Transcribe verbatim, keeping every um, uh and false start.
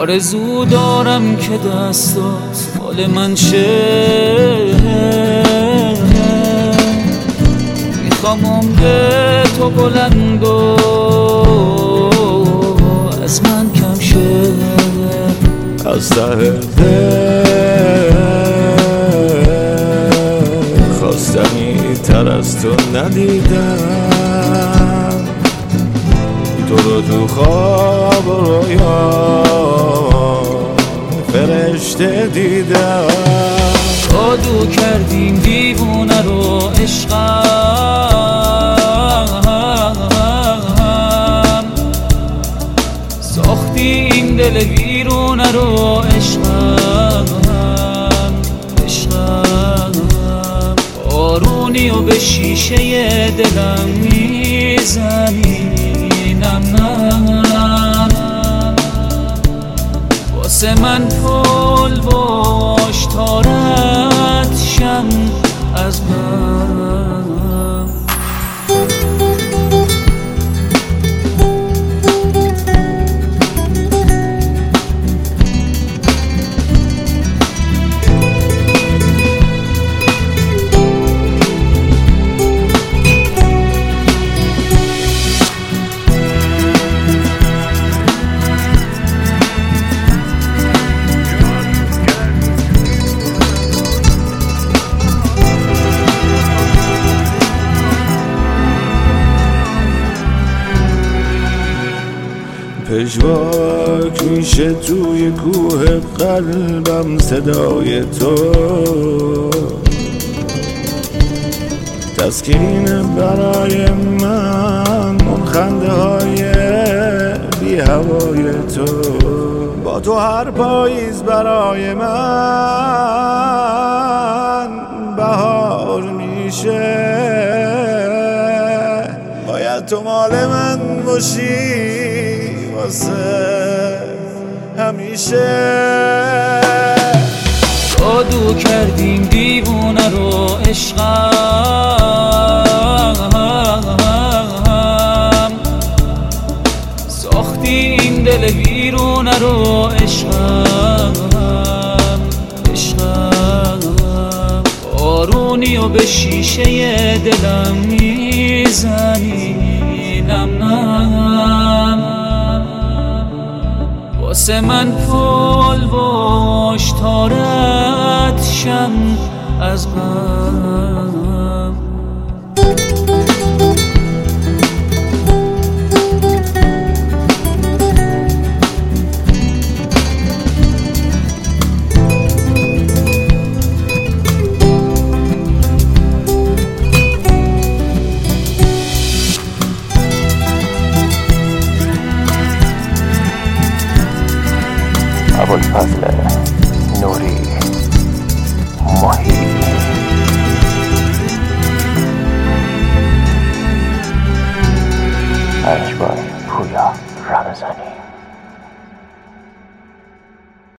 آرزو دارم که دستات مال من شه، میخوام عمر تو بلند و از من کم شه. از ته دل خواستنی تر از تو ندیدم، تو رو تو خواب و رویا فرشته دیدم. جادو کردیم دیوونه رو عشقم، ساختیم دل ویرونه رو عشقم عشقم. آرونی و به شیشه دلم میزنی نم نم، واسه من پل باش تا رد شم از من. پژواک میشه توی کوه قلبم صدای تو، تسکین برای من اون خنده های بی هوای تو. با تو هر پاییز برای من بهار میشه، باید تو مال من باشی واسه همیشه. جادو کردیم دیوونه رو عشقم، ساختیم دل ویرونه رو عشقم عشقم. آرونی و به شیشه دلم میزنی نم نم، واسه من پل باش تا رد شم از غم. ابوالفضل نوری ماهی. اکبر پویا رمضانی.